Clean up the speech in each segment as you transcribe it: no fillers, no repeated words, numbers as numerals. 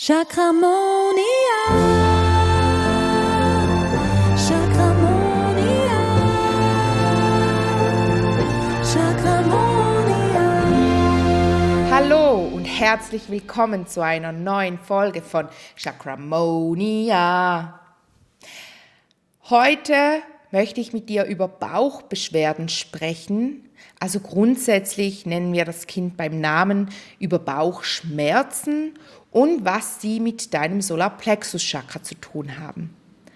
Chakramonia. Chakramonia. Chakramonia. Hallo und herzlich willkommen zu einer neuen Folge von Chakramonia. Heute möchte ich mit dir über Bauchbeschwerden sprechen. Also grundsätzlich nennen wir das Kind beim Namen, über Bauchschmerzen und was sie mit deinem Solarplexus-Chakra zu tun haben.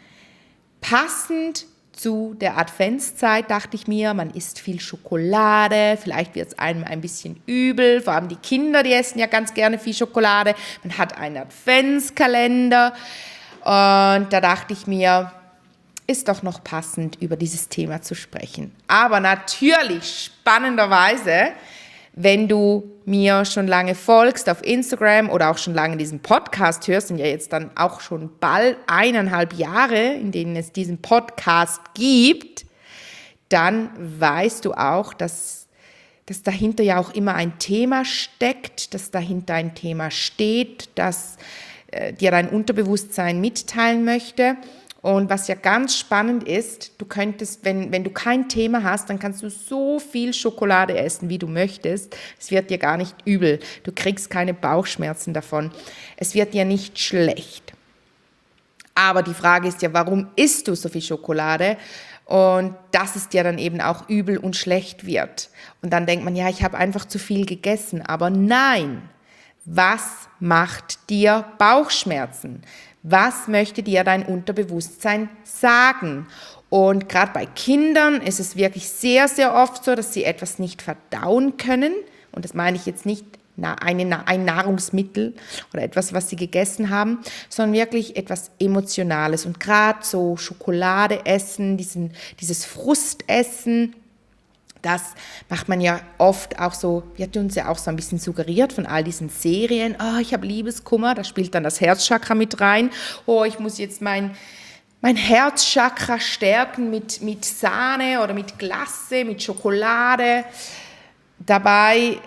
Passend zu der Adventszeit dachte ich mir, man isst viel Schokolade, vielleicht wird es einem ein bisschen übel, vor allem die Kinder, die essen ja ganz gerne viel Schokolade. Man hat einen Adventskalender und da dachte ich mir, ist doch noch passend, über dieses Thema zu sprechen. Aber natürlich, spannenderweise, wenn du mir schon lange folgst auf Instagram oder auch schon lange diesen Podcast hörst, und ja jetzt dann auch schon bald 1,5 Jahre, in denen es diesen Podcast gibt, dann weißt du auch, dass dahinter ja auch immer ein Thema steckt, dass dahinter ein Thema steht, das dir dein Unterbewusstsein mitteilen möchte. Und was ja ganz spannend ist, du könntest, wenn du kein Thema hast, dann kannst du so viel Schokolade essen, wie du möchtest. Es wird dir gar nicht übel. Du kriegst keine Bauchschmerzen davon. Es wird dir nicht schlecht. Aber die Frage ist ja, warum isst du so viel Schokolade? Und dass es dir dann eben auch übel und schlecht wird. Und dann denkt man, ja, ich habe einfach zu viel gegessen. Aber nein, was macht dir Bauchschmerzen? Was möchte dir dein Unterbewusstsein sagen? Und gerade bei Kindern ist es wirklich sehr, sehr oft so, dass sie etwas nicht verdauen können. Und das meine ich jetzt nicht ein Nahrungsmittel oder etwas, was sie gegessen haben, sondern wirklich etwas Emotionales. Und gerade so Schokolade essen, dieses Frustessen, das macht man ja oft auch so, wird uns ja auch so ein bisschen suggeriert von all diesen Serien. Oh, ich habe Liebeskummer, da spielt dann das Herzchakra mit rein. Oh, ich muss jetzt mein Herzchakra stärken mit Sahne oder mit Glasse, mit Schokolade. Dabei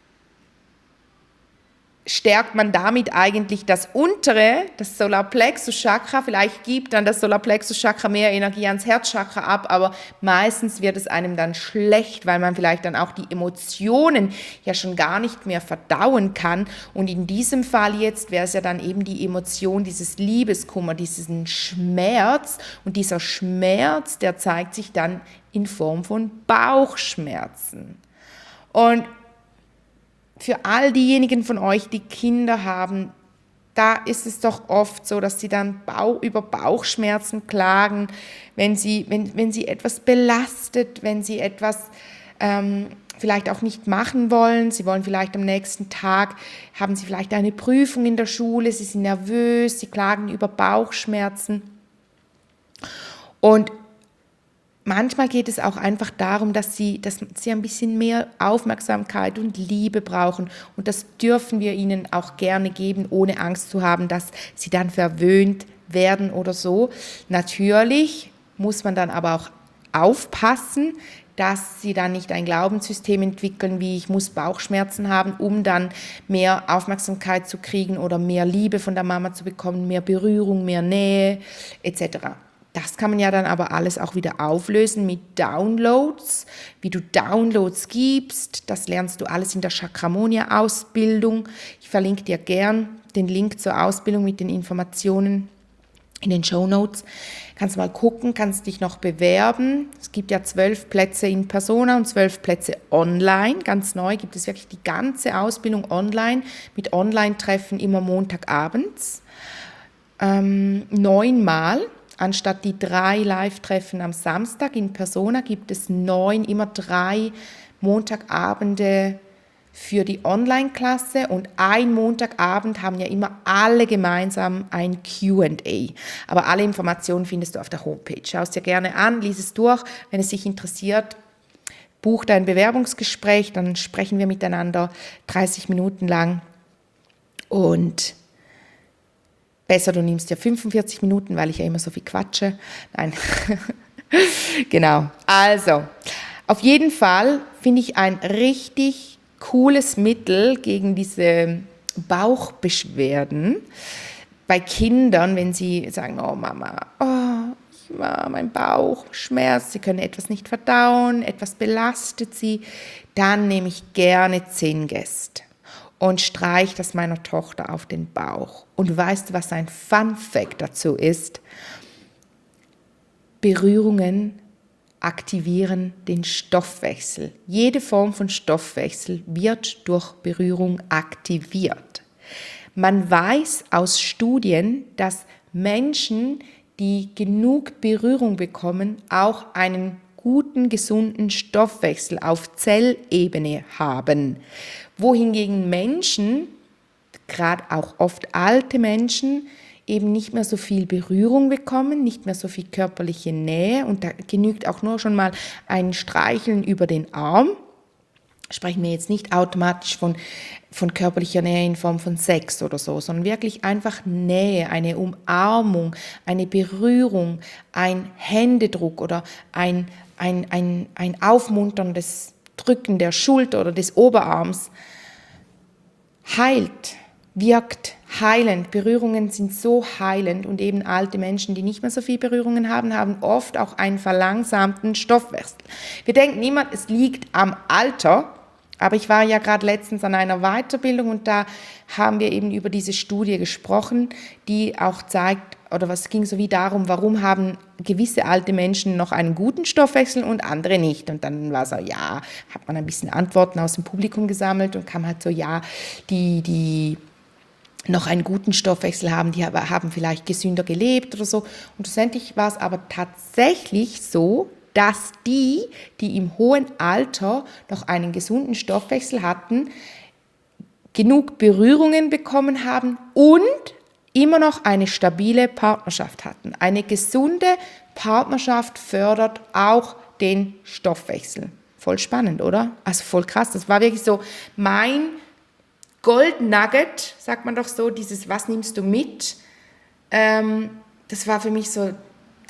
stärkt man damit eigentlich das untere, das Solarplexus-Chakra. Vielleicht gibt dann das Solarplexus-Chakra mehr Energie ans Herzchakra ab, aber meistens wird es einem dann schlecht, weil man vielleicht dann auch die Emotionen ja schon gar nicht mehr verdauen kann. Und in diesem Fall jetzt wäre es ja dann eben die Emotion, dieses Liebeskummer, diesen Schmerz. Und dieser Schmerz, der zeigt sich dann in Form von Bauchschmerzen. Und für all diejenigen von euch, die Kinder haben, da ist es doch oft so, dass sie dann über Bauchschmerzen klagen, wenn sie etwas belastet, wenn sie etwas vielleicht auch nicht machen wollen. Sie wollen vielleicht am nächsten Tag, haben sie vielleicht eine Prüfung in der Schule, sie sind nervös, sie klagen über Bauchschmerzen. Und manchmal geht es auch einfach darum, dass sie ein bisschen mehr Aufmerksamkeit und Liebe brauchen. Und das dürfen wir ihnen auch gerne geben, ohne Angst zu haben, dass sie dann verwöhnt werden oder so. Natürlich muss man dann aber auch aufpassen, dass sie dann nicht ein Glaubenssystem entwickeln, wie ich muss Bauchschmerzen haben, um dann mehr Aufmerksamkeit zu kriegen oder mehr Liebe von der Mama zu bekommen, mehr Berührung, mehr Nähe etc. Das kann man ja dann aber alles auch wieder auflösen mit Downloads, wie du Downloads gibst. Das lernst du alles in der Chakramonia-Ausbildung. Ich verlinke dir gern den Link zur Ausbildung mit den Informationen in den Shownotes. Kannst mal gucken, kannst dich noch bewerben. Es gibt ja 12 Plätze in Persona und 12 Plätze online. Ganz neu gibt es wirklich die ganze Ausbildung online mit Online-Treffen immer Montagabends. 9-mal. Anstatt die 3 Live-Treffen am Samstag in Persona gibt es immer 3 Montagabende für die Online-Klasse und ein Montagabend haben ja immer alle gemeinsam ein Q&A. Aber alle Informationen findest du auf der Homepage. Schau es dir gerne an, lies es durch. Wenn es dich interessiert, buch dein Bewerbungsgespräch, dann sprechen wir miteinander 30 Minuten lang und besser, du nimmst ja 45 Minuten, weil ich ja immer so viel quatsche. Nein, genau. Also, auf jeden Fall finde ich ein richtig cooles Mittel gegen diese Bauchbeschwerden bei Kindern, wenn sie sagen, oh Mama, mein Bauch schmerzt, sie können etwas nicht verdauen, etwas belastet sie, dann nehme ich gerne Zingest und streiche das meiner Tochter auf den Bauch. Und weißt du, was ein Fun Fact dazu ist? Berührungen aktivieren den Stoffwechsel. Jede Form von Stoffwechsel wird durch Berührung aktiviert. Man weiß aus Studien, dass Menschen, die genug Berührung bekommen, auch einen guten, gesunden Stoffwechsel auf Zellebene haben. Wohingegen Menschen, gerade auch oft alte Menschen, eben nicht mehr so viel Berührung bekommen, nicht mehr so viel körperliche Nähe und da genügt auch nur schon mal ein Streicheln über den Arm. Sprechen wir jetzt nicht automatisch von körperlicher Nähe in Form von Sex oder so, sondern wirklich einfach Nähe, eine Umarmung, eine Berührung, ein Händedruck oder ein aufmunterndes Drücken der Schulter oder des Oberarms heilt, wirkt heilend. Berührungen sind so heilend und eben alte Menschen, die nicht mehr so viel Berührungen haben, haben oft auch einen verlangsamten Stoffwechsel. Wir denken niemand, es liegt am Alter, aber ich war ja gerade letztens an einer Weiterbildung und da haben wir eben über diese Studie gesprochen, die auch zeigt, oder was ging so wie darum, warum haben gewisse alte Menschen noch einen guten Stoffwechsel und andere nicht. Und dann war so, ja, hat man ein bisschen Antworten aus dem Publikum gesammelt und kam halt so, ja, die noch einen guten Stoffwechsel haben, die haben vielleicht gesünder gelebt oder so. Und schlussendlich war es aber tatsächlich so, dass die im hohen Alter noch einen gesunden Stoffwechsel hatten, genug Berührungen bekommen haben und immer noch eine stabile Partnerschaft hatten. Eine gesunde Partnerschaft fördert auch den Stoffwechsel. Voll spannend, oder? Also voll krass. Das war wirklich so mein Gold Nugget, sagt man doch so, dieses was nimmst du mit? Das war für mich so,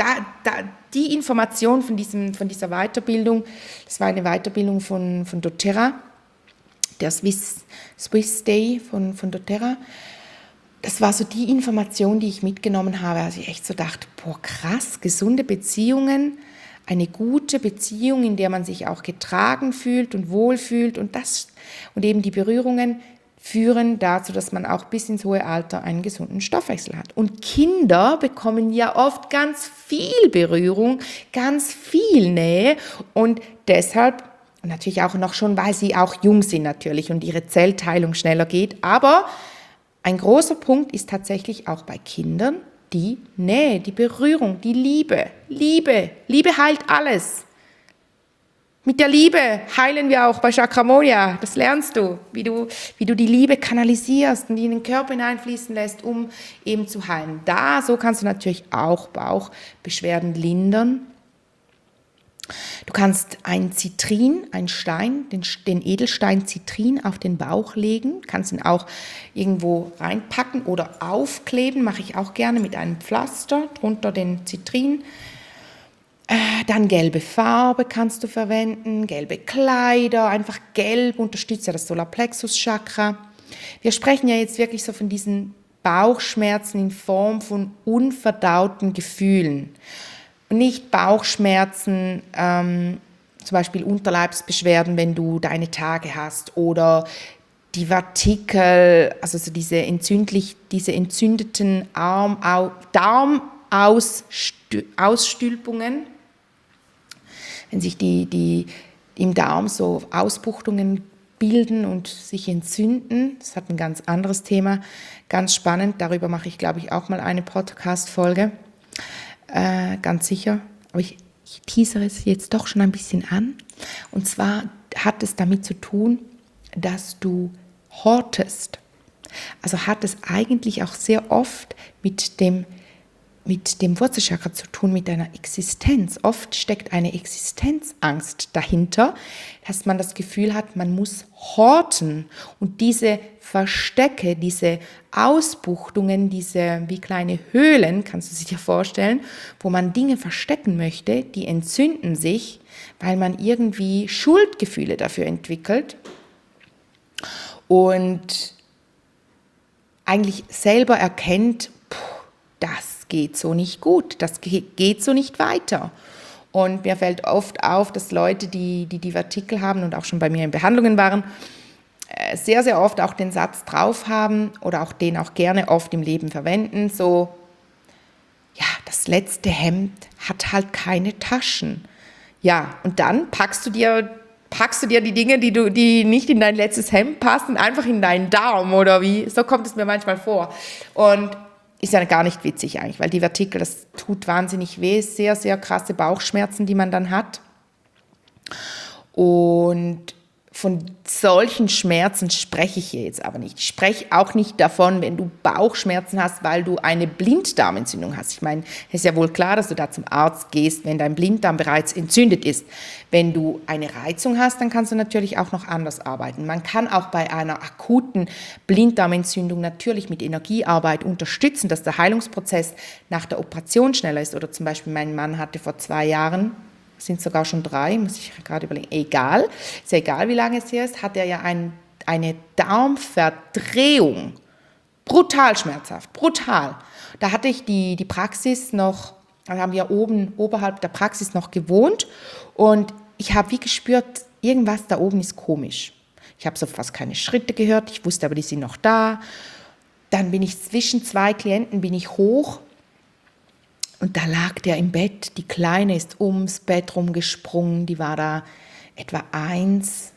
die Information von dieser Weiterbildung, das war eine Weiterbildung von doTERRA, der Swiss Day von doTERRA. Das war so die Information, die ich mitgenommen habe, als ich echt so dachte, boah krass, gesunde Beziehungen, eine gute Beziehung, in der man sich auch getragen fühlt und wohlfühlt und eben die Berührungen führen dazu, dass man auch bis ins hohe Alter einen gesunden Stoffwechsel hat. Und Kinder bekommen ja oft ganz viel Berührung, ganz viel Nähe und deshalb, und natürlich auch noch schon, weil sie auch jung sind natürlich und ihre Zellteilung schneller geht, aber ein großer Punkt ist tatsächlich auch bei Kindern die Nähe, die Berührung, die Liebe. Liebe heilt alles. Mit der Liebe heilen wir auch bei Chakramonia. Das lernst du, wie du die Liebe kanalisierst und die in den Körper hineinfließen lässt, um eben zu heilen. So kannst du natürlich auch Bauchbeschwerden lindern. Du kannst einen Stein, den Edelstein Zitrin auf den Bauch legen, kannst ihn auch irgendwo reinpacken oder aufkleben, mache ich auch gerne mit einem Pflaster, drunter den Zitrin. Dann gelbe Farbe kannst du verwenden, gelbe Kleider, einfach gelb unterstützt ja das Solarplexus-Chakra. Wir sprechen ja jetzt wirklich so von diesen Bauchschmerzen in Form von unverdauten Gefühlen. Und nicht Bauchschmerzen, zum Beispiel Unterleibsbeschwerden, wenn du deine Tage hast oder die Vertikel, also so diese entzündeten Darmausstülpungen, wenn sich die im Darm so Ausbuchtungen bilden und sich entzünden. Das hat ein ganz anderes Thema, ganz spannend. Darüber mache ich, glaube ich, auch mal eine Podcast-Folge. Ganz sicher, aber ich teasere es jetzt doch schon ein bisschen an. Und zwar hat es damit zu tun, dass du hortest. Also hat es eigentlich auch sehr oft mit dem Wurzelchakra zu tun, mit deiner Existenz. Oft steckt eine Existenzangst dahinter, dass man das Gefühl hat, man muss horten. Und diese Verstecke, diese Ausbuchtungen, diese wie kleine Höhlen, kannst du sie dir vorstellen, wo man Dinge verstecken möchte, die entzünden sich, weil man irgendwie Schuldgefühle dafür entwickelt. Und eigentlich selber erkennt, das geht so nicht gut, das geht so nicht weiter. Und mir fällt oft auf, dass Leute, die Vertikel haben und auch schon bei mir in Behandlungen waren, sehr, sehr oft auch den Satz drauf haben oder auch den auch gerne oft im Leben verwenden, so, ja, das letzte Hemd hat halt keine Taschen. Ja, und dann packst du dir die Dinge, die nicht in dein letztes Hemd passen, einfach in deinen Darm oder wie? So kommt es mir manchmal vor. Und ist ja gar nicht witzig eigentlich, weil die Vertikel, das tut wahnsinnig weh, sehr, sehr krasse Bauchschmerzen, die man dann hat. Und von solchen Schmerzen spreche ich hier jetzt aber nicht. Ich spreche auch nicht davon, wenn du Bauchschmerzen hast, weil du eine Blinddarmentzündung hast. Ich meine, es ist ja wohl klar, dass du da zum Arzt gehst, wenn dein Blinddarm bereits entzündet ist. Wenn du eine Reizung hast, dann kannst du natürlich auch noch anders arbeiten. Man kann auch bei einer akuten Blinddarmentzündung natürlich mit Energiearbeit unterstützen, dass der Heilungsprozess nach der Operation schneller ist. Oder zum Beispiel mein Mann hatte vor 2 Jahren, sind sogar schon 3, muss ich gerade überlegen, egal, ist ja egal, wie lange es her ist, hat er ja eine Darmverdrehung. Brutal schmerzhaft, brutal. Da hatte ich die Praxis noch, da haben wir oberhalb der Praxis noch gewohnt und ich habe wie gespürt, irgendwas da oben ist komisch. Ich habe so fast keine Schritte gehört, ich wusste aber, die sind noch da. Dann bin ich zwischen 2 Klienten, bin ich hoch. Und da lag der im Bett, die Kleine ist ums Bett rumgesprungen, die war da etwa 1.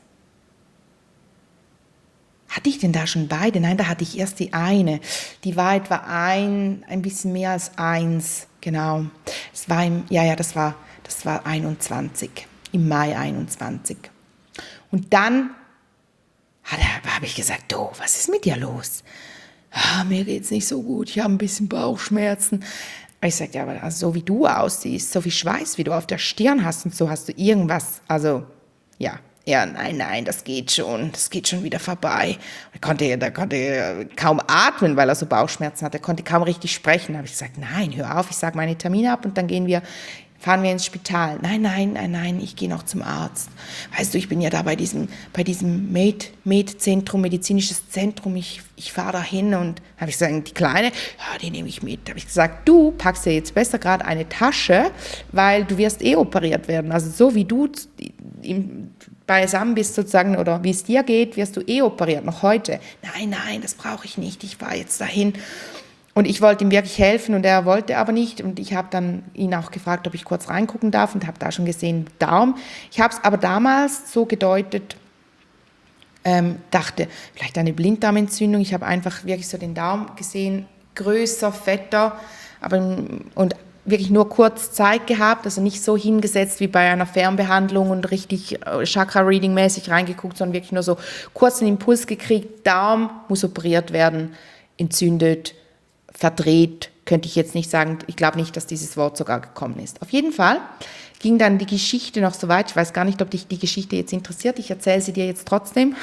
Hatte ich denn da schon beide? Nein, da hatte ich erst die eine. Die war etwa ein bisschen mehr als 1, genau. Das war 21, im Mai 21. Und dann habe ich gesagt, du, was ist mit dir los? Mir geht's nicht so gut, ich habe ein bisschen Bauchschmerzen. Ich sagte, ja, aber so wie du aussiehst, so viel Schweiß, wie du auf der Stirn hast und so, hast du irgendwas, also, ja, nein, das geht schon wieder vorbei. Er konnte kaum atmen, weil er so Bauchschmerzen hatte, er konnte kaum richtig sprechen. Da habe ich gesagt, nein, hör auf, ich sage meine Termine ab und dann fahren wir ins Spital. Nein, ich gehe noch zum Arzt. Weißt du, ich bin ja da bei diesem Med-Zentrum, medizinisches Zentrum, ich fahre da hin und habe ich gesagt, die Kleine, ja, die nehme ich mit. Habe ich gesagt, du packst dir jetzt besser gerade eine Tasche, weil du wirst operiert werden. Also so wie du beisammen bist sozusagen oder wie es dir geht, wirst du operiert, noch heute. Nein, das brauche ich nicht, ich fahre jetzt dahin. Und ich wollte ihm wirklich helfen und er wollte aber nicht. Und ich habe dann ihn auch gefragt, ob ich kurz reingucken darf und habe da schon gesehen, Darm. Ich habe es aber damals so gedeutet, dachte, vielleicht eine Blinddarmentzündung. Ich habe einfach wirklich so den Darm gesehen, größer, fetter, und wirklich nur kurz Zeit gehabt, also nicht so hingesetzt wie bei einer Fernbehandlung und richtig Chakra-Reading-mäßig reingeguckt, sondern wirklich nur so kurz einen Impuls gekriegt, Darm muss operiert werden, entzündet, verdreht, könnte ich jetzt nicht sagen. Ich glaube nicht, dass dieses Wort sogar gekommen ist. Auf jeden Fall ging dann die Geschichte noch so weit. Ich weiß gar nicht, ob dich die Geschichte jetzt interessiert. Ich erzähle sie dir jetzt trotzdem.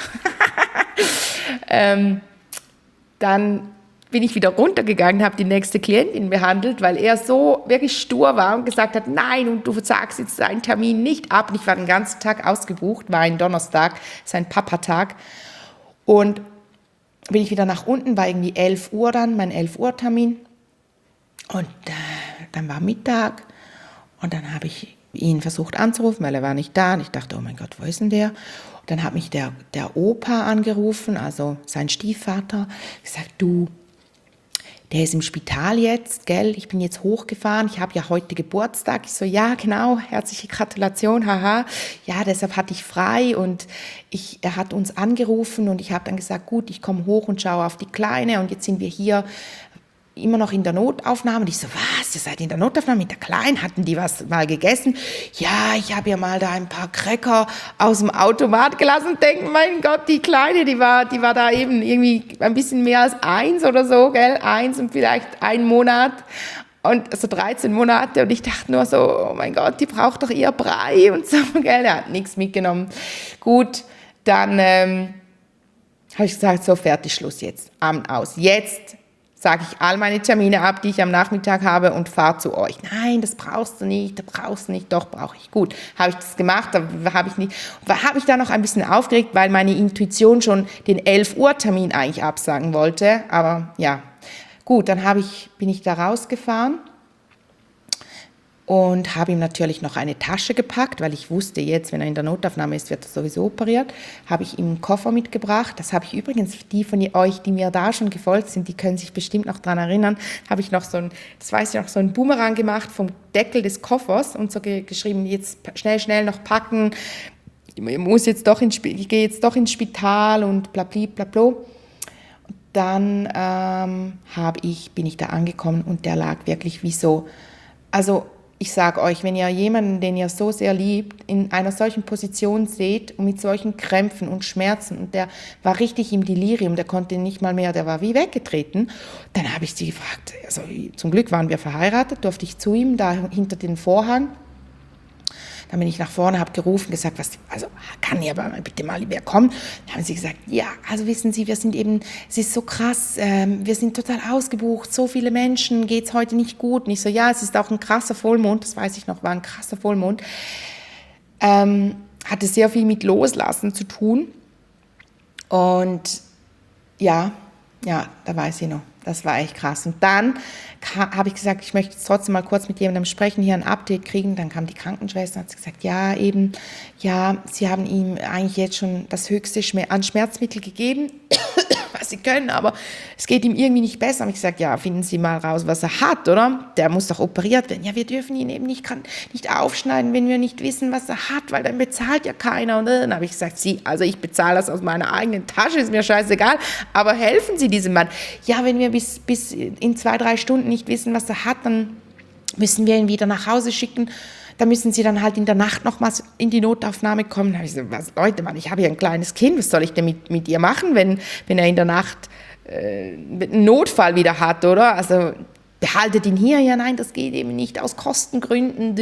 Dann bin ich wieder runtergegangen, habe die nächste Klientin behandelt, weil er so wirklich stur war und gesagt hat, nein, und du sagst jetzt deinen Termin nicht ab. Und ich war den ganzen Tag ausgebucht, war ein Donnerstag, sein Papatag. Und bin ich wieder nach unten, war irgendwie 11 Uhr dann, mein 11 Uhr Termin. Und dann war Mittag und dann habe ich ihn versucht anzurufen, weil er war nicht da. Und ich dachte, oh mein Gott, wo ist denn der? Und dann hat mich der Opa angerufen, also sein Stiefvater, gesagt, du, der ist im Spital jetzt, gell? Ich bin jetzt hochgefahren, ich habe ja heute Geburtstag. Ich so, ja, genau, herzliche Gratulation, haha. Ja, deshalb hatte ich frei und er hat uns angerufen und ich habe dann gesagt, gut, ich komme hoch und schaue auf die Kleine und jetzt sind wir hier immer noch in der Notaufnahme. Und ich so, was, ihr seid in der Notaufnahme mit der Kleinen? Hatten die was mal gegessen? Ja, ich habe ja mal da ein paar Cracker aus dem Automat gelassen und denke, mein Gott, die Kleine, die war da eben irgendwie ein bisschen mehr als 1 oder so, gell? 1 und vielleicht 1 Monat. Und so 13 Monate und ich dachte nur so, oh mein Gott, die braucht doch eher Brei und so, gell? Er hat nichts mitgenommen. Gut, dann habe ich gesagt, so fertig, Schluss jetzt, Abend aus. Jetzt sage ich all meine Termine ab, die ich am Nachmittag habe und fahre zu euch. Nein, das brauchst du nicht, doch brauche ich. Gut, habe ich das gemacht, da habe ich da noch ein bisschen aufgeregt, weil meine Intuition schon den 11 Uhr Termin eigentlich absagen wollte, aber ja, gut, dann bin ich da rausgefahren und habe ihm natürlich noch eine Tasche gepackt, weil ich wusste jetzt, wenn er in der Notaufnahme ist, wird er sowieso operiert. Habe ich ihm einen Koffer mitgebracht. Das habe ich übrigens, die von euch, die mir da schon gefolgt sind, die können sich bestimmt noch daran erinnern, habe ich noch so einen Boomerang gemacht vom Deckel des Koffers und so geschrieben, jetzt schnell noch packen, ich gehe jetzt doch ins Spital und blablabla. Dann bin ich da angekommen und der lag wirklich wie so, also ich sage euch, wenn ihr jemanden, den ihr so sehr liebt, in einer solchen Position seht und mit solchen Krämpfen und Schmerzen und der war richtig im Delirium, der konnte nicht mal mehr, der war wie weggetreten, dann habe ich sie gefragt, also zum Glück waren wir verheiratet, durfte ich zu ihm da hinter den Vorhang. Dann bin ich nach vorne, habe gerufen, gesagt, kann hier aber bitte mal wer kommen? Dann haben sie gesagt, ja, also wissen Sie, es ist so krass, wir sind total ausgebucht, so viele Menschen, geht's heute nicht gut. Und ich so, ja, es ist auch ein krasser Vollmond, das weiß ich noch, war ein krasser Vollmond. Hatte sehr viel mit Loslassen zu tun. Und ja, da weiß ich noch. Das war echt krass. Und dann habe ich gesagt, ich möchte jetzt trotzdem mal kurz mit jemandem sprechen, hier ein Update kriegen. Dann kam die Krankenschwester und hat gesagt, Sie haben ihm eigentlich jetzt schon das Höchste an Schmerzmittel gegeben, was Sie können, aber es geht ihm irgendwie nicht besser. Und ich gesagt, ja, finden Sie mal raus, was er hat, oder? Der muss doch operiert werden. Ja, wir dürfen ihn eben nicht aufschneiden, wenn wir nicht wissen, was er hat, weil dann bezahlt ja keiner. Und dann habe ich gesagt, ich bezahle das aus meiner eigenen Tasche, ist mir scheißegal, aber helfen Sie diesem Mann. Ja, wenn wir bis in 2-3 Stunden nicht wissen, was er hat, dann müssen wir ihn wieder nach Hause schicken. Da müssen Sie dann halt in der Nacht nochmals in die Notaufnahme kommen. Da habe ich so, Leute, Mann, ich habe hier ein kleines Kind, was soll ich denn mit ihr machen, wenn er in der Nacht einen Notfall wieder hat, oder? Also behaltet ihn hier. Ja, nein, das geht eben nicht aus Kostengründen.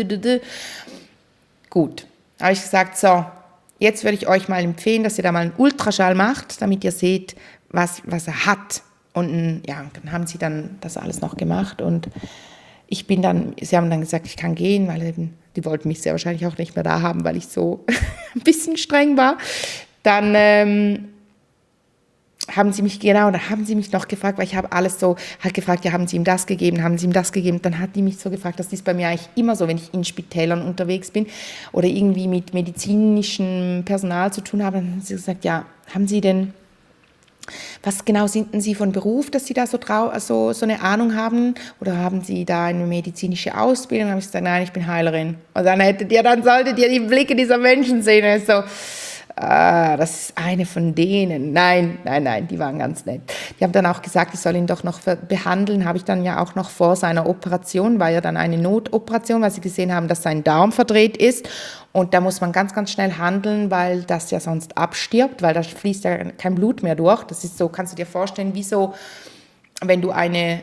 Gut, habe ich gesagt, so, jetzt würde ich euch mal empfehlen, dass ihr da mal einen Ultraschall macht, damit ihr seht, was er hat. Und ja, dann haben sie dann das alles noch gemacht und sie haben dann gesagt, ich kann gehen, weil eben, die wollten mich sehr wahrscheinlich auch nicht mehr da haben, weil ich so ein bisschen streng war. Dann haben sie mich noch gefragt, weil ich habe alles so, halt gefragt, ja, haben Sie ihm das gegeben? Dann hat die mich so gefragt, das ist bei mir eigentlich immer so, wenn ich in Spitälern unterwegs bin oder irgendwie mit medizinischem Personal zu tun habe, dann haben sie gesagt, ja, haben Sie denn, was genau sind denn Sie von Beruf, dass Sie da so eine Ahnung haben? Oder haben Sie da eine medizinische Ausbildung? Dann habe ich gesagt, nein, ich bin Heilerin. Und dann solltet ihr die Blicke dieser Menschen sehen. Und so, das ist eine von denen. Nein, die waren ganz nett. Die haben dann auch gesagt, ich soll ihn doch noch behandeln. Habe ich dann ja auch noch vor seiner Operation, war ja dann eine Notoperation, weil sie gesehen haben, dass sein Darm verdreht ist. Und da muss man ganz, ganz schnell handeln, weil das ja sonst abstirbt, weil da fließt ja kein Blut mehr durch. Das ist so, kannst du dir vorstellen, wie so, wenn du eine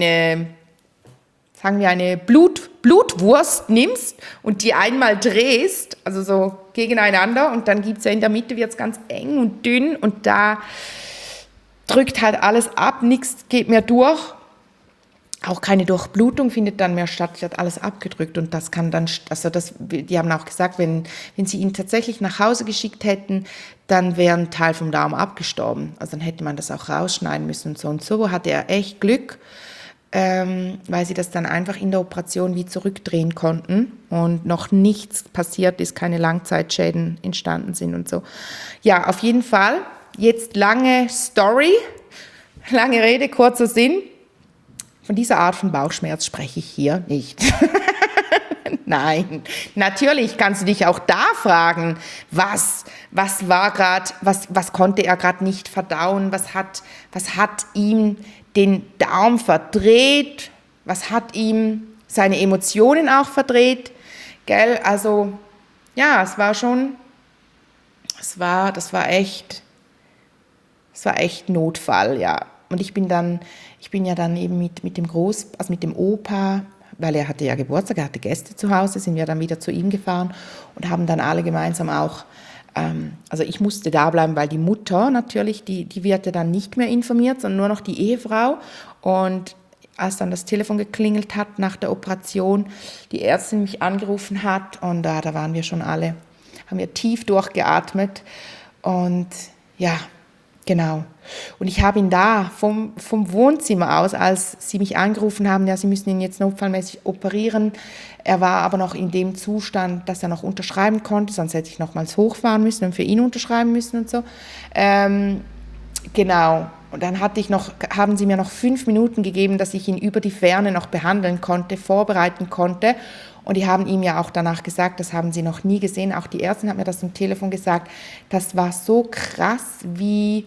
Blutwurst nimmst und die einmal drehst, also so gegeneinander und dann gibt es ja in der Mitte, wird es ganz eng und dünn und da drückt halt alles ab, nichts geht mehr durch. Auch keine Durchblutung findet dann mehr statt, wird alles abgedrückt und das kann dann, die haben auch gesagt, wenn sie ihn tatsächlich nach Hause geschickt hätten, dann wäre ein Teil vom Darm abgestorben. Also dann hätte man das auch rausschneiden müssen und so hatte er echt Glück, weil sie das dann einfach in der Operation wie zurückdrehen konnten und noch nichts passiert ist, keine Langzeitschäden entstanden sind und so. Ja, auf jeden Fall, jetzt lange Story, lange Rede, kurzer Sinn. Von dieser Art von Bauchschmerz spreche ich hier nicht. Nein, natürlich kannst du dich auch da fragen, was konnte er gerade nicht verdauen, was hat ihm den Darm verdreht, was hat ihm seine Emotionen auch verdreht, gell? Also ja, das war echt Notfall, ja. Und ich bin ja dann eben mit dem Opa, weil er hatte ja Geburtstag, er hatte Gäste zu Hause, sind wir dann wieder zu ihm gefahren und haben dann alle gemeinsam auch Also ich musste da bleiben, weil die Mutter natürlich, die wird ja dann nicht mehr informiert, sondern nur noch die Ehefrau. Und als dann das Telefon geklingelt hat nach der Operation, die Ärztin mich angerufen hat und da waren wir schon alle, haben wir tief durchgeatmet und ja, genau. Und ich habe ihn da vom Wohnzimmer aus, als sie mich angerufen haben, ja, sie müssen ihn jetzt notfallmäßig operieren. Er war aber noch in dem Zustand, dass er noch unterschreiben konnte, sonst hätte ich nochmals hochfahren müssen und für ihn unterschreiben müssen und so. Genau. Und dann haben sie mir noch 5 Minuten gegeben, dass ich ihn über die Ferne noch behandeln konnte, vorbereiten konnte. Und die haben ihm ja auch danach gesagt, das haben sie noch nie gesehen. Auch die Ärztin hat mir das am Telefon gesagt. Das war so krass, wie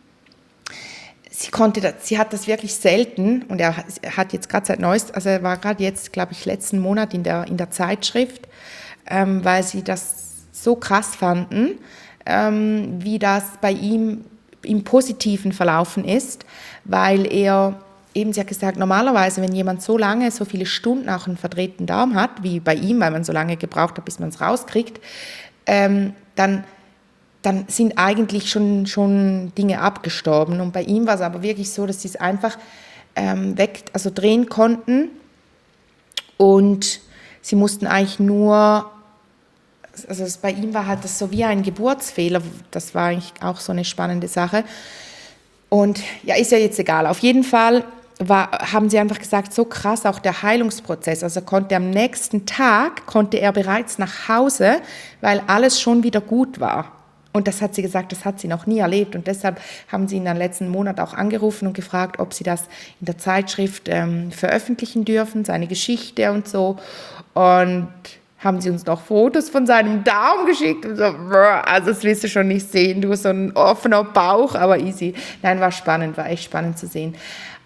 sie hat das wirklich selten. Und er hat jetzt gerade seit Neuestem, also er war gerade jetzt, glaube ich, letzten Monat in der Zeitschrift, weil sie das so krass fanden, wie das bei ihm im Positiven verlaufen ist, weil er eben, sie hat gesagt, normalerweise, wenn jemand so lange, so viele Stunden auch einen verdrehten Darm hat, wie bei ihm, weil man so lange gebraucht hat, bis man es rauskriegt, dann sind eigentlich schon Dinge abgestorben. Und bei ihm war es aber wirklich so, dass sie es einfach drehen konnten und sie mussten eigentlich nur, also bei ihm war halt das so wie ein Geburtsfehler, das war eigentlich auch so eine spannende Sache. Und ja, ist ja jetzt egal. Auf jeden Fall haben sie einfach gesagt, so krass auch der Heilungsprozess. Also am nächsten Tag konnte er bereits nach Hause, weil alles schon wieder gut war. Und das hat sie gesagt, das hat sie noch nie erlebt. Und deshalb haben sie ihn dann letzten Monat auch angerufen und gefragt, ob sie das in der Zeitschrift veröffentlichen dürfen, seine Geschichte und so. Und haben sie uns noch Fotos von seinem Darm geschickt und so, also das willst du schon nicht sehen, du, so ein offener Bauch, aber easy. Nein, war spannend, war echt spannend zu sehen.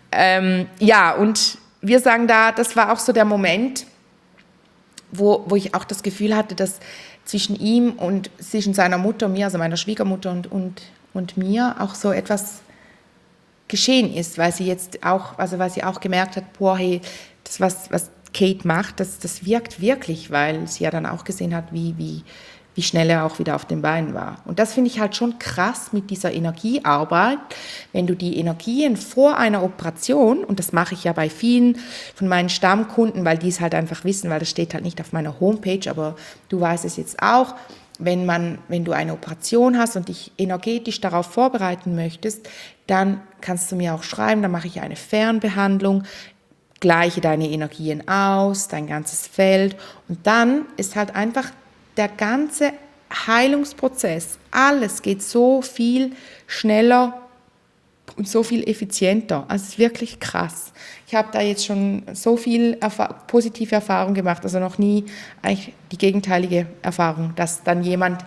Ja, und wir sagen da, das war auch so der Moment, wo ich auch das Gefühl hatte, dass zwischen ihm und zwischen seiner Mutter und mir, also meiner Schwiegermutter und mir auch so etwas geschehen ist, weil sie jetzt auch, also weil sie auch gemerkt hat, boah, hey, das was Kate macht, das wirkt wirklich, weil sie ja dann auch gesehen hat, wie schnell er auch wieder auf den Beinen war. Und das finde ich halt schon krass mit dieser Energiearbeit, wenn du die Energien vor einer Operation, und das mache ich ja bei vielen von meinen Stammkunden, weil die es halt einfach wissen, weil das steht halt nicht auf meiner Homepage, aber du weißt es jetzt auch, wenn du eine Operation hast und dich energetisch darauf vorbereiten möchtest, dann kannst du mir auch schreiben, dann mache ich eine Fernbehandlung, gleiche deine Energien aus, dein ganzes Feld und dann ist halt einfach der ganze Heilungsprozess, alles geht so viel schneller und so viel effizienter. Also es ist wirklich krass. Ich habe da jetzt schon so viel positive Erfahrung gemacht, also noch nie eigentlich die gegenteilige Erfahrung, dass dann jemand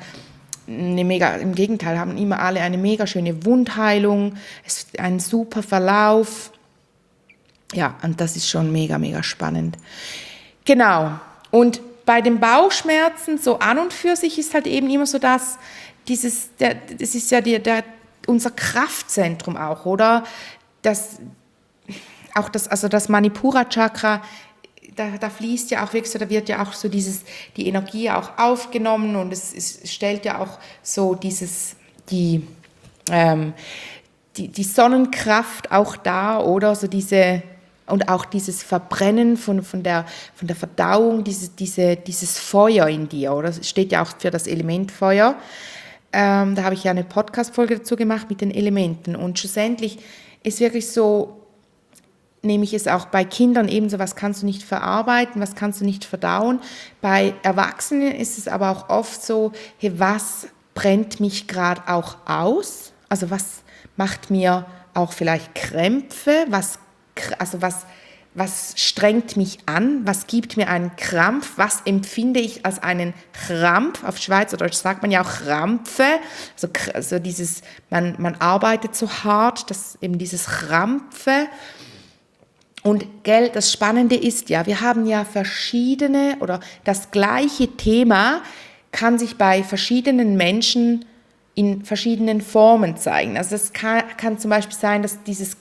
im Gegenteil, haben immer alle eine mega schöne Wundheilung, es ist ein super Verlauf. Ja, und das ist schon mega, mega spannend. Genau. Und bei den Bauchschmerzen, so an und für sich, ist halt eben immer so, dass das ist ja unser Kraftzentrum auch, oder? Das Manipura-Chakra, da fließt ja auch wirklich so, da wird ja auch so die Energie auch aufgenommen und es stellt ja auch so die Sonnenkraft auch dar, oder so und auch dieses Verbrennen von der Verdauung, dieses Feuer in dir, oder? Das steht ja auch für das Element Feuer. Da habe ich ja eine Podcast-Folge dazu gemacht mit den Elementen. Und schlussendlich ist wirklich so, nehme ich es auch bei Kindern ebenso, was kannst du nicht verarbeiten, was kannst du nicht verdauen. Bei Erwachsenen ist es aber auch oft so, hey, was brennt mich gerade auch aus? Also was macht mir auch vielleicht Krämpfe, was strengt mich an, was gibt mir einen Krampf, was empfinde ich als einen Krampf, auf Schweizerdeutsch sagt man ja auch Krampfe, also dieses, man arbeitet so hart, das eben dieses Krampfe. Und gell, das Spannende ist ja, wir haben ja verschiedene oder das gleiche Thema kann sich bei verschiedenen Menschen in verschiedenen Formen zeigen. Also es kann zum Beispiel sein, dass dieses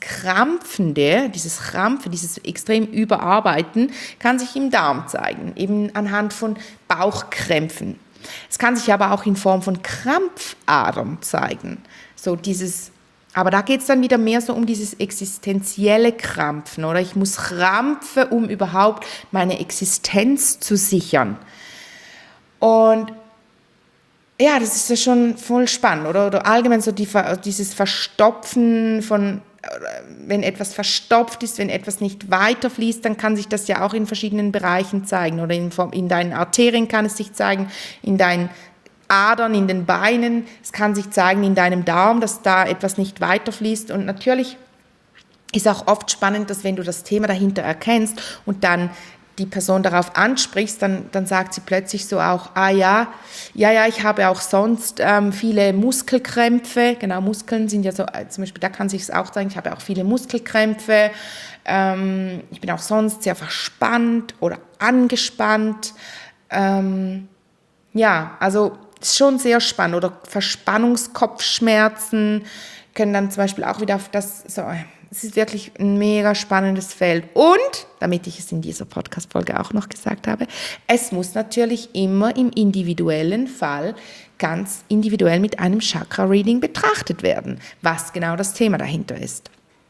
extrem Überarbeiten, kann sich im Darm zeigen, eben anhand von Bauchkrämpfen. Es kann sich aber auch in Form von Krampfadern zeigen. Aber da geht es dann wieder mehr so um dieses existenzielle Krampfen, oder ich muss krampfen, um überhaupt meine Existenz zu sichern. Und ja, das ist ja schon voll spannend, oder allgemein so dieses Verstopfen von, wenn etwas verstopft ist, wenn etwas nicht weiterfließt, dann kann sich das ja auch in verschiedenen Bereichen zeigen, oder in deinen Arterien kann es sich zeigen, in deinen Adern, in den Beinen, es kann sich zeigen in deinem Darm, dass da etwas nicht weiterfließt. Und natürlich ist auch oft spannend, dass wenn du das Thema dahinter erkennst und dann die Person darauf ansprichst, dann sagt sie plötzlich so auch, ich habe auch sonst viele Muskelkrämpfe. Genau, Muskeln sind ja so, zum Beispiel, da kann sich es auch zeigen, ich habe auch viele Muskelkrämpfe. Ich bin auch sonst sehr verspannt oder angespannt. Also ist schon sehr spannend. Oder Verspannungskopfschmerzen können dann zum Beispiel auch wieder auf das, so, es ist wirklich ein mega spannendes Feld. Und, damit ich es in dieser Podcast-Folge auch noch gesagt habe, es muss natürlich immer im individuellen Fall ganz individuell mit einem Chakra-Reading betrachtet werden, was genau das Thema dahinter ist.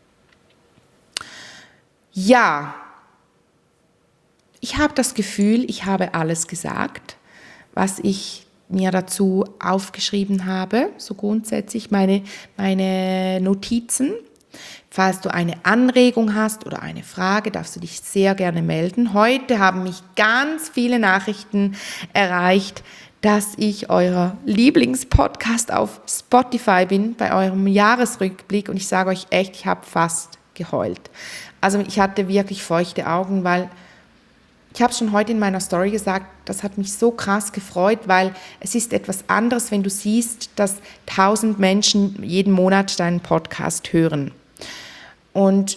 Ja, ich habe das Gefühl, ich habe alles gesagt, was ich mir dazu aufgeschrieben habe, so grundsätzlich meine Notizen. Falls du eine Anregung hast oder eine Frage, darfst du dich sehr gerne melden. Heute haben mich ganz viele Nachrichten erreicht, dass ich euer Lieblingspodcast auf Spotify bin, bei eurem Jahresrückblick. Und ich sage euch echt, ich habe fast geheult. Also ich hatte wirklich feuchte Augen, weil ich habe es schon heute in meiner Story gesagt, das hat mich so krass gefreut, weil es ist etwas anderes, wenn du siehst, dass 1000 Menschen jeden Monat deinen Podcast hören. Und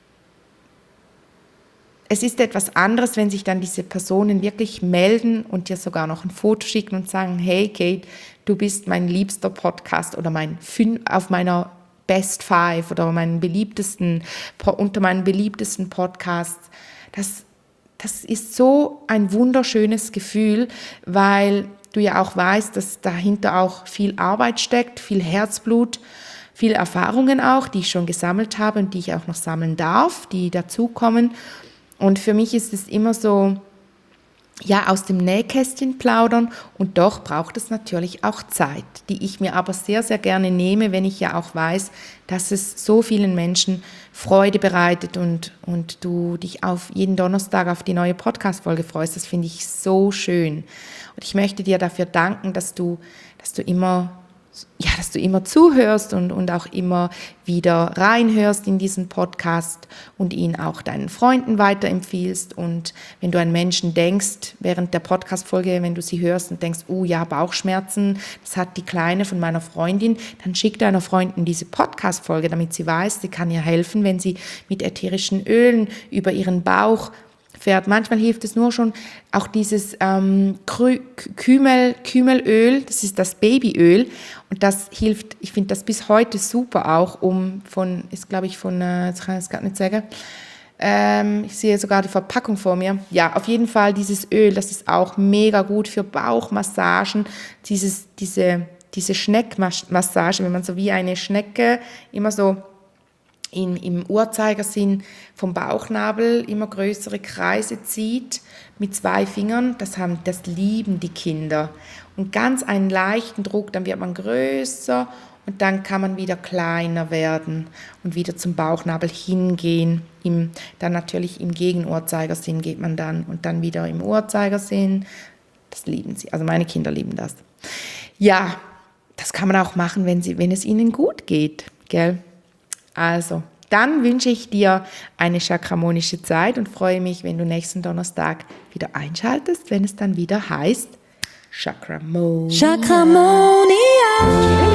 es ist etwas anderes, wenn sich dann diese Personen wirklich melden und dir sogar noch ein Foto schicken und sagen, hey Kate, du bist mein liebster Podcast oder auf meiner Best 5 oder unter meinen beliebtesten Podcasts. Das ist so ein wunderschönes Gefühl, weil du ja auch weißt, dass dahinter auch viel Arbeit steckt, viel Herzblut, viele Erfahrungen auch, die ich schon gesammelt habe und die ich auch noch sammeln darf, die dazukommen. Und für mich ist es immer so, ja, aus dem Nähkästchen plaudern, und doch braucht es natürlich auch Zeit, die ich mir aber sehr, sehr gerne nehme, wenn ich ja auch weiß, dass es so vielen Menschen Freude bereitet und du dich auf jeden Donnerstag auf die neue Podcast-Folge freust. Das finde ich so schön. Und ich möchte dir dafür danken, dass du immer zuhörst und auch immer wieder reinhörst in diesen Podcast und ihn auch deinen Freunden weiterempfiehlst. Und wenn du an Menschen denkst, während der Podcast-Folge, wenn du sie hörst und denkst, oh ja, Bauchschmerzen, das hat die Kleine von meiner Freundin, dann schick deiner Freundin diese Podcast-Folge, damit sie weiß, sie kann ihr helfen, wenn sie mit ätherischen Ölen über ihren Bauch fährt. Manchmal hilft es nur schon auch dieses Kümelöl, das ist das Babyöl, und das hilft, ich finde das bis heute super auch, jetzt kann ich es gerade nicht sagen, ich sehe sogar die Verpackung vor mir. Ja, auf jeden Fall dieses Öl, das ist auch mega gut für Bauchmassagen, diese Schneckmassage, wenn man so wie eine Schnecke immer so im Uhrzeigersinn vom Bauchnabel immer größere Kreise zieht mit 2 Fingern, das lieben die Kinder. Und ganz einen leichten Druck, dann wird man größer und dann kann man wieder kleiner werden und wieder zum Bauchnabel hingehen. Dann natürlich im Gegenuhrzeigersinn geht man dann und dann wieder im Uhrzeigersinn. Das lieben sie, also meine Kinder lieben das. Ja, das kann man auch machen, wenn es ihnen gut geht, gell? Also, dann wünsche ich dir eine chakramonische Zeit und freue mich, wenn du nächsten Donnerstag wieder einschaltest, wenn es dann wieder heißt Chakramonia. Chakramonia.